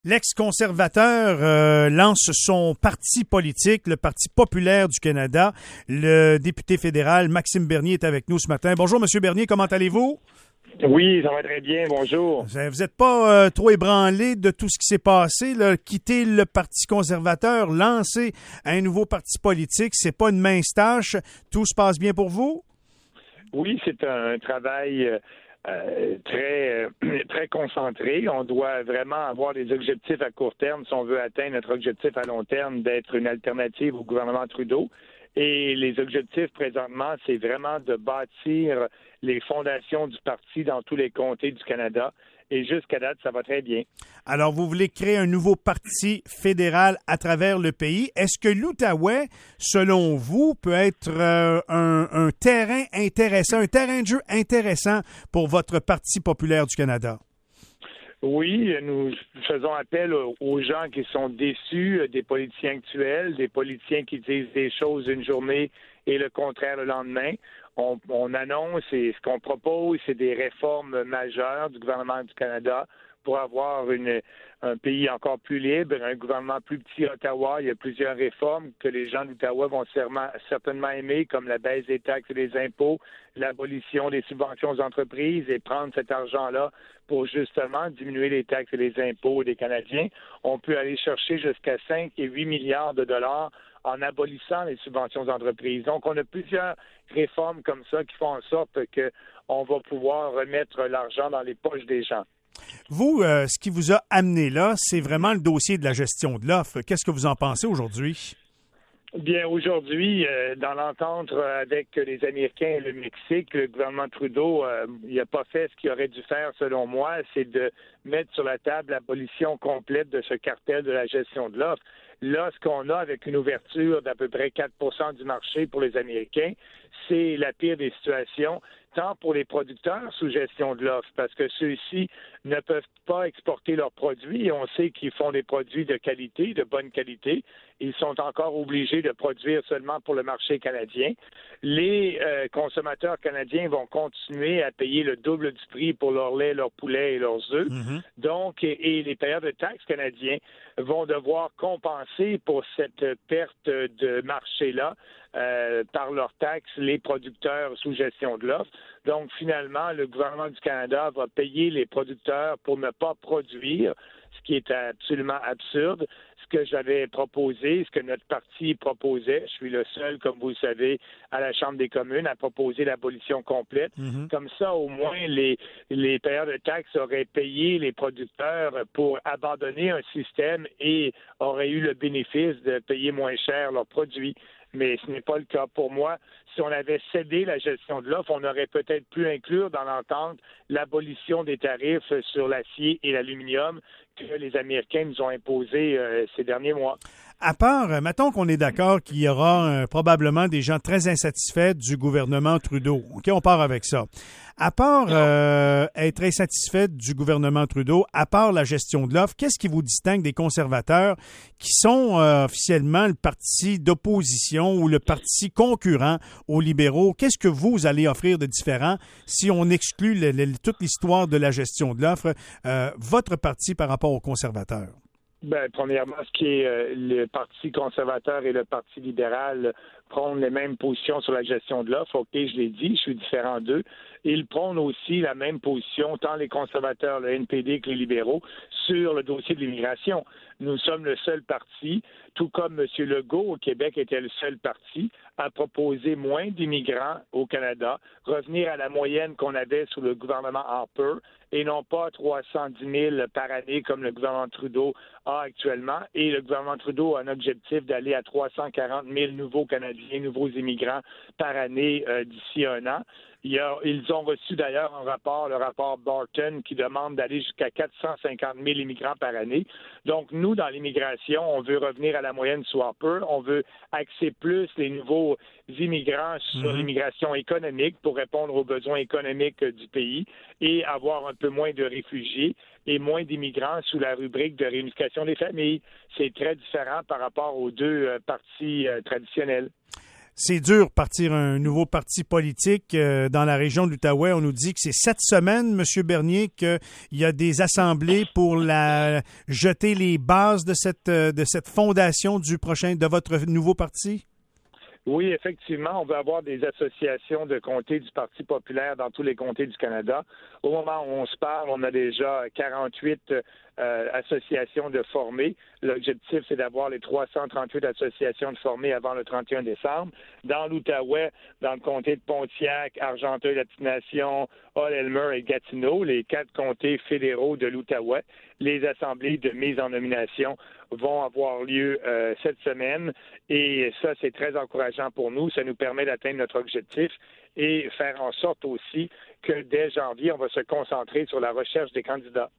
L'ex-conservateur lance son parti politique, le Parti populaire du Canada. Le député fédéral Maxime Bernier est avec nous ce matin. Bonjour, Monsieur Bernier, comment allez-vous? Oui, ça va très bien, bonjour. Vous n'êtes pas trop ébranlé de tout ce qui s'est passé, là? Quitter le Parti conservateur, lancer un nouveau parti politique, c'est pas une mince tâche. Tout se passe bien pour vous? Oui, c'est un travail très concentré. On doit vraiment avoir des objectifs à court terme si on veut atteindre notre objectif à long terme d'être une alternative au gouvernement Trudeau. Et les objectifs présentement, c'est vraiment de bâtir les fondations du parti dans tous les comtés du Canada. Et jusqu'à date, ça va très bien. Alors, vous voulez créer un nouveau parti fédéral à travers le pays. Est-ce que l'Outaouais, selon vous, peut être un terrain intéressant, un terrain de jeu intéressant pour votre Parti populaire du Canada? Oui, nous faisons appel aux gens qui sont déçus des politiciens actuels, des politiciens qui disent des choses une journée et le contraire le lendemain. On annonce et ce qu'on propose, c'est des réformes majeures du gouvernement du Canada pour avoir un pays encore plus libre, un gouvernement plus petit à Ottawa. Il y a plusieurs réformes que les gens d'Ottawa vont certainement aimer, comme la baisse des taxes et des impôts, l'abolition des subventions aux entreprises et prendre cet argent-là pour justement diminuer les taxes et les impôts des Canadiens. On peut aller chercher jusqu'à 5 et 8 milliards de dollars en abolissant les subventions aux entreprises. Donc, on a plusieurs réformes comme ça qui font en sorte qu'on va pouvoir remettre l'argent dans les poches des gens. Vous, ce qui vous a amené là, c'est vraiment le dossier de la gestion de l'offre. Qu'est-ce que vous en pensez aujourd'hui? Bien, aujourd'hui, dans l'entente avec les Américains et le Mexique, le gouvernement Trudeau, il n'a pas fait ce qu'il aurait dû faire, selon moi, c'est de mettre sur la table l'abolition complète de ce cartel de la gestion de l'offre. Là, ce qu'on a avec une ouverture d'à peu près 4 du marché pour les Américains, c'est la pire des situations, tant pour les producteurs sous gestion de l'offre, parce que ceux-ci ne peuvent pas exporter leurs produits et on sait qu'ils font des produits de qualité, de bonne qualité. Ils sont encore obligés de produire seulement pour le marché canadien. Les consommateurs canadiens vont continuer à payer le double du prix pour leur lait, leur poulet et leurs œufs. Mm-hmm. Donc, et les payeurs de taxes canadiens vont devoir compenser pour cette perte de marché-là par leurs taxes les producteurs sous gestion de l'offre. Donc, finalement, le gouvernement du Canada va payer les producteurs pour ne pas produire, ce qui est absolument absurde. Ce que j'avais proposé, ce que notre parti proposait, je suis le seul, comme vous le savez, à la Chambre des communes à proposer l'abolition complète. Mm-hmm. Comme ça, au moins, les payeurs de taxes auraient payé les producteurs pour abandonner un système et auraient eu le bénéfice de payer moins cher leurs produits. Mais ce n'est pas le cas. Pour moi, si on avait cédé la gestion de l'offre, on aurait peut-être pu inclure dans l'entente l'abolition des tarifs sur l'acier et l'aluminium que les Américains nous ont imposés ces derniers mois. À part, mettons qu'on est d'accord qu'il y aura probablement des gens très insatisfaits du gouvernement Trudeau. OK, on part avec ça. À part être insatisfait du gouvernement Trudeau, à part la gestion de l'offre, qu'est-ce qui vous distingue des conservateurs qui sont officiellement le parti d'opposition ou le parti concurrent aux libéraux? Qu'est-ce que vous allez offrir de différent si on exclut toute l'histoire de la gestion de l'offre, votre parti par rapport aux conservateurs? Bien, premièrement, ce qui est le Parti conservateur et le Parti libéral prônent les mêmes positions sur la gestion de l'offre. OK, je l'ai dit, je suis différent d'eux. Ils prônent aussi la même position, tant les conservateurs, le NPD que les libéraux, sur le dossier de l'immigration. Nous sommes le seul parti, tout comme M. Legault au Québec était le seul parti, à proposer moins d'immigrants au Canada, revenir à la moyenne qu'on avait sous le gouvernement Harper, et non pas 310 000 par année comme le gouvernement Trudeau a actuellement. Et le gouvernement Trudeau a un objectif d'aller à 340 000 nouveaux Canadiens, nouveaux immigrants par année d'ici un an. Ils ont reçu d'ailleurs un rapport, le rapport Barton, qui demande d'aller jusqu'à 450 000 immigrants par année. Donc, nous, dans l'immigration, on veut revenir à la moyenne sous Harper. On veut axer plus les nouveaux immigrants sur l'immigration économique pour répondre aux besoins économiques du pays et avoir un peu moins de réfugiés et moins d'immigrants sous la rubrique de réunification des familles. C'est très différent par rapport aux deux partis traditionnels. C'est dur partir un nouveau parti politique dans la région de l'Outaouais. On nous dit que c'est cette semaine, M. Bernier, qu'il y a des assemblées pour jeter les bases de cette fondation de votre nouveau parti? Oui, effectivement, on veut avoir des associations de comtés du Parti populaire dans tous les comtés du Canada. Au moment où on se parle, on a déjà 48 associations de formées. L'objectif, c'est d'avoir les 338 associations de formées avant le 31 décembre. Dans l'Outaouais, dans le comté de Pontiac, Argenteuil, Latine-Nation, Hull-Elmer et Gatineau, les 4 comtés fédéraux de l'Outaouais, les assemblées de mise en nomination vont avoir lieu cette semaine. Et ça, c'est très encourageant pour nous. Ça nous permet d'atteindre notre objectif et faire en sorte aussi que dès janvier, on va se concentrer sur la recherche des candidats.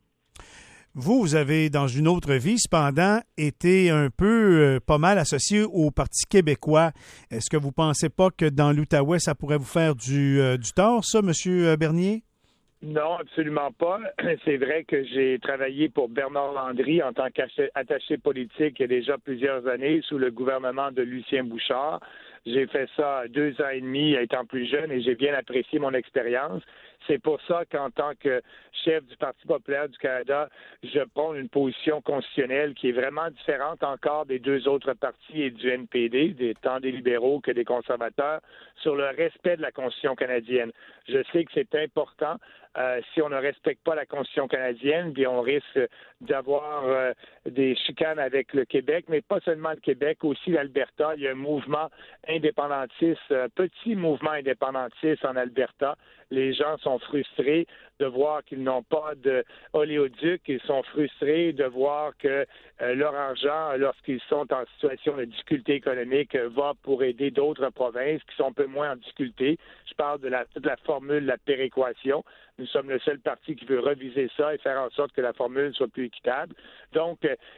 Vous avez, dans une autre vie, cependant, été un peu, pas mal associé au Parti québécois. Est-ce que vous ne pensez pas que dans l'Outaouais, ça pourrait vous faire du tort, ça, M. Bernier? Non, absolument pas. C'est vrai que j'ai travaillé pour Bernard Landry en tant qu'attaché politique il y a déjà plusieurs années sous le gouvernement de Lucien Bouchard. J'ai fait ça 2 ans et demi étant plus jeune et j'ai bien apprécié mon expérience. C'est pour ça qu'en tant que chef du Parti populaire du Canada, je prends une position constitutionnelle qui est vraiment différente encore des 2 autres partis et du NPD, tant des libéraux que des conservateurs, sur le respect de la Constitution canadienne. Je sais que c'est important. Si on ne respecte pas la Constitution canadienne, bien on risque d'avoir des chicanes avec le Québec, mais pas seulement le Québec, aussi l'Alberta. Il y a un mouvement indépendantiste, petit mouvement indépendantiste en Alberta. Les gens sont frustrés de voir qu'ils n'ont pas de oléoduc. Ils sont frustrés de voir que leur argent, lorsqu'ils sont en situation de difficulté économique, va pour aider d'autres provinces qui sont un peu moins en difficulté. Je parle de toute la formule de la péréquation. Nous sommes le seul parti qui veut reviser ça et faire en sorte que la formule soit plus équitable. Donc,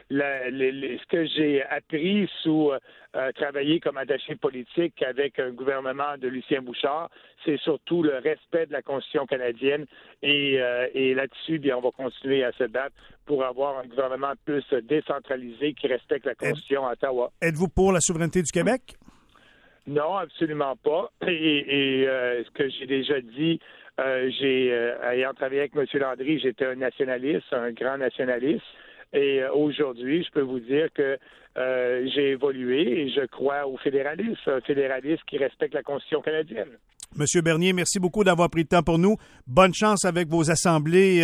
ce que j'ai appris sous travailler comme attaché politique avec un gouvernement de Lucien Bouchard, c'est surtout le respect de la Constitution canadienne et là-dessus, bien, on va continuer à se battre pour avoir un gouvernement plus décentralisé qui respecte la Constitution à Ottawa. Êtes-vous pour la souveraineté du Québec? Non, absolument pas. Et ce que j'ai déjà dit, ayant travaillé avec M. Landry, j'étais un nationaliste, un grand nationaliste. Et aujourd'hui, je peux vous dire que j'ai évolué et je crois au fédéralisme, un fédéralisme qui respecte la Constitution canadienne. Monsieur Bernier, merci beaucoup d'avoir pris le temps pour nous. Bonne chance avec vos assemblées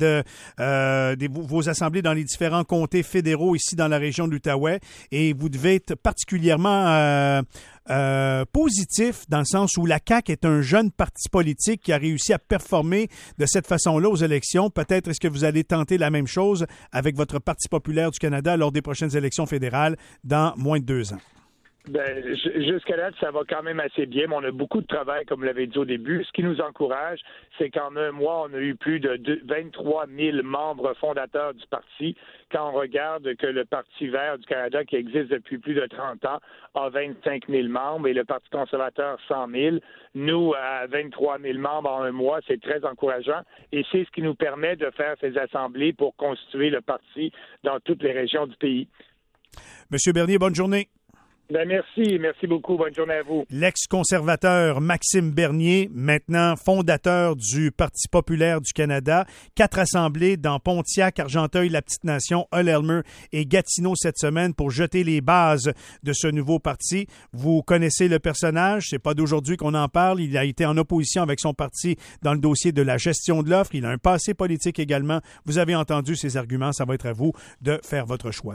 vos assemblées dans les différents comtés fédéraux ici dans la région de l'Outaouais. Et vous devez être particulièrement positif dans le sens où la CAQ est un jeune parti politique qui a réussi à performer de cette façon-là aux élections. Peut-être est-ce que vous allez tenter la même chose avec votre Parti populaire du Canada lors des prochaines élections fédérales dans moins de 2 ans? Ben, jusqu'à là, ça va quand même assez bien, mais on a beaucoup de travail, comme vous l'avez dit au début. Ce qui nous encourage, c'est qu'en un mois, on a eu plus de 23 000 membres fondateurs du parti. Quand on regarde que le Parti vert du Canada, qui existe depuis plus de 30 ans, a 25 000 membres et le Parti conservateur 100 000, nous, à 23 000 membres en un mois, c'est très encourageant et c'est ce qui nous permet de faire ces assemblées pour constituer le parti dans toutes les régions du pays. Monsieur Bernier, bonne journée. Ben merci beaucoup. Bonne journée à vous. L'ex-conservateur Maxime Bernier, maintenant fondateur du Parti populaire du Canada. 4 assemblées dans Pontiac, Argenteuil, la Petite-Nation, Hull-Elmer et Gatineau cette semaine pour jeter les bases de ce nouveau parti. Vous connaissez le personnage, c'est pas d'aujourd'hui qu'on en parle. Il a été en opposition avec son parti dans le dossier de la gestion de l'offre. Il a un passé politique également. Vous avez entendu ses arguments, ça va être à vous de faire votre choix.